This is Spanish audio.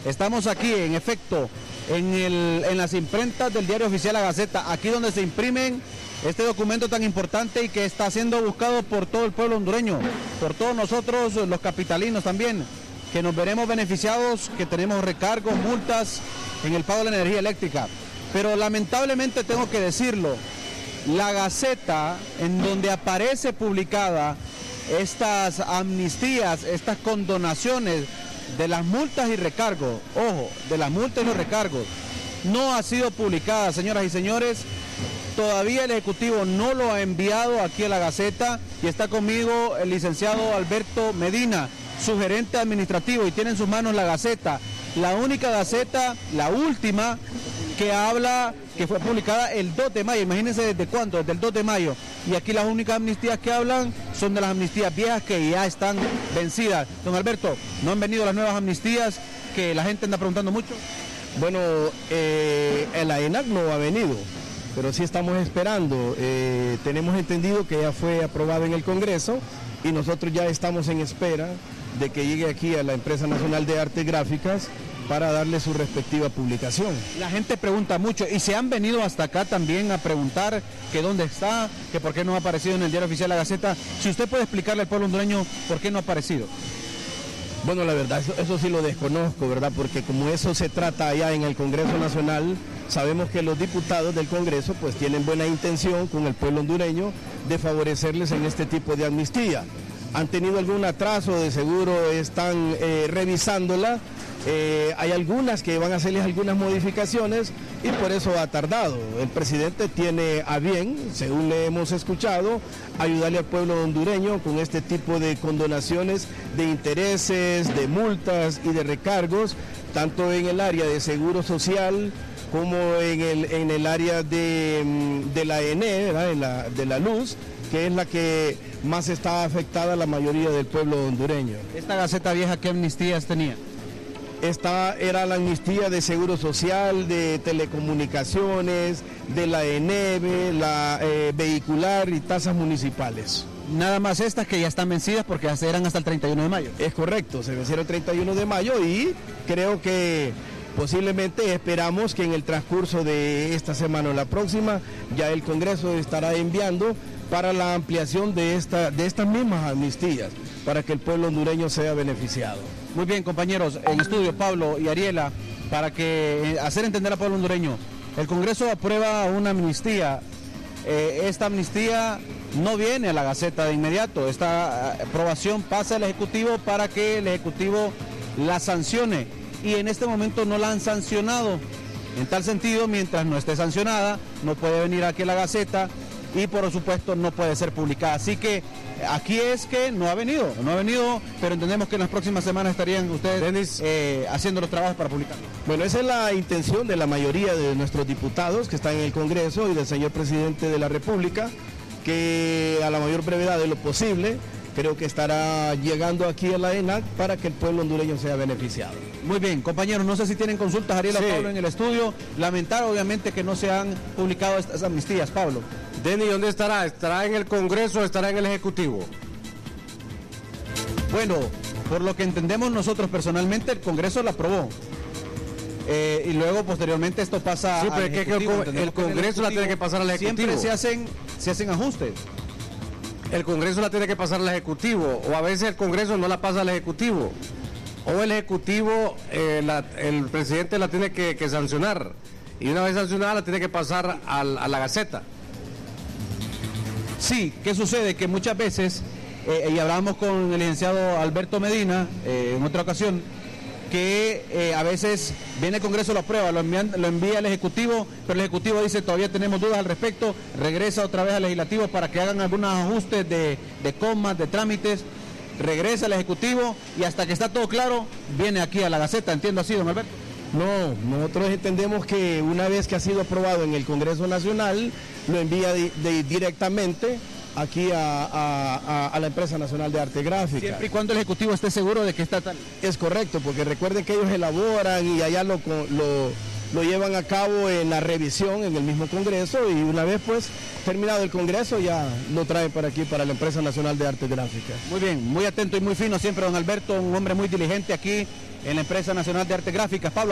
Estamos aquí, en efecto, en las imprentas del Diario Oficial La Gaceta, aquí donde se imprimen este documento tan importante y que está siendo buscado por todo el pueblo hondureño, por todos nosotros los capitalinos también, que nos veremos beneficiados, que tenemos recargos, multas en el pago de la energía eléctrica. Pero lamentablemente tengo que decirlo, La Gaceta, en donde aparece publicada estas amnistías, estas condonaciones de las multas y recargos, ojo, de las multas y los recargos, no ha sido publicada, señoras y señores. Todavía el Ejecutivo no lo ha enviado aquí a La Gaceta y está conmigo el licenciado Alberto Medina, su gerente administrativo, y tiene en sus manos La Gaceta, la única Gaceta, la última, que habla, que fue publicada el 2 de mayo, imagínense desde cuándo, desde el 2 de mayo, y aquí las únicas amnistías que hablan son de las amnistías viejas que ya están vencidas. Don Alberto, ¿no han venido las nuevas amnistías que la gente anda preguntando mucho? Bueno, la ENAC no ha venido, pero sí estamos esperando. Tenemos entendido que ya fue aprobado en el Congreso y nosotros ya estamos en espera de que llegue aquí a la Empresa Nacional de Artes Gráficas para darle su respectiva publicación. La gente pregunta mucho y se han venido hasta acá también a preguntar que dónde está, que por qué no ha aparecido en el Diario Oficial La Gaceta. Si usted puede explicarle al pueblo hondureño por qué no ha aparecido. Bueno, la verdad, eso sí lo desconozco, ¿verdad? Porque como eso se trata allá en el Congreso Nacional, sabemos que los diputados del Congreso pues tienen buena intención con el pueblo hondureño de favorecerles en este tipo de amnistía. Han tenido algún atraso, de seguro están revisándola. Hay algunas que van a hacerles algunas modificaciones y por eso ha tardado. El presidente tiene a bien, según le hemos escuchado, ayudarle al pueblo hondureño con este tipo de condonaciones de intereses, de multas y de recargos, tanto en el área de seguro social como en el área de la ENE, ¿verdad? De la luz, que es la que más está afectada a la mayoría del pueblo hondureño. ¿Esta Gaceta vieja qué amnistías tenía? Esta era la amnistía de seguro social, de telecomunicaciones, de la ENEVE, la vehicular y tasas municipales. Nada más estas que ya están vencidas porque eran hasta el 31 de mayo. Es correcto, se vencieron el 31 de mayo y creo que posiblemente esperamos que en el transcurso de esta semana o la próxima ya el Congreso estará enviando para la ampliación de estas mismas amnistías, para que el pueblo hondureño sea beneficiado. Muy bien, compañeros, en estudio Pablo y Ariela, para que hacer entender al pueblo hondureño, el Congreso aprueba una amnistía. Esta amnistía no viene a la Gaceta de inmediato, esta aprobación pasa al Ejecutivo para que el Ejecutivo la sancione, y en este momento no la han sancionado. En tal sentido, mientras no esté sancionada, no puede venir aquí a la Gaceta y por supuesto no puede ser publicada. Así que aquí es que no ha venido, pero entendemos que en las próximas semanas estarían ustedes haciendo los trabajos para publicarlo. Bueno, esa es la intención de la mayoría de nuestros diputados que están en el Congreso y del señor presidente de la República, que a la mayor brevedad de lo posible creo que estará llegando aquí a la ENAC para que el pueblo hondureño sea beneficiado. Muy bien, compañeros, no sé si tienen consultas, Ariel o Sí. Pablo en el estudio. Lamentar obviamente que no se han publicado estas amnistías. Pablo. Denny, ¿dónde estará? ¿Estará en el Congreso o estará en el Ejecutivo? Bueno, por lo que entendemos nosotros personalmente, el Congreso la aprobó. Y luego posteriormente esto pasa Sí, pero al es que Ejecutivo. el Congreso la tiene que pasar al Ejecutivo. Siempre se hacen ajustes. El Congreso la tiene que pasar al Ejecutivo, o a veces el Congreso no la pasa al Ejecutivo, o el Ejecutivo, el presidente la tiene que sancionar, y una vez sancionada la tiene que pasar a la Gaceta. Sí, ¿qué sucede? Que muchas veces, y hablábamos con el licenciado Alberto Medina en otra ocasión, que a veces viene el Congreso, lo aprueba, lo envía al Ejecutivo, pero el Ejecutivo dice todavía tenemos dudas al respecto, regresa otra vez al Legislativo para que hagan algunos ajustes de comas, de trámites, regresa al Ejecutivo y hasta que está todo claro, viene aquí a la Gaceta. ¿Entiendo así, don Alberto? No, nosotros entendemos que una vez que ha sido aprobado en el Congreso Nacional, lo envía directamente aquí a la Empresa Nacional de Arte Gráfica. Siempre y cuando el Ejecutivo esté seguro de que está tal. Es correcto, porque recuerden que ellos elaboran y allá lo lo llevan a cabo en la revisión en el mismo Congreso y una vez pues terminado el Congreso ya lo traen para aquí, para la Empresa Nacional de Artes Gráficas. Muy bien, muy atento y muy fino siempre don Alberto, un hombre muy diligente aquí en la Empresa Nacional de Artes Gráficas. Pablo.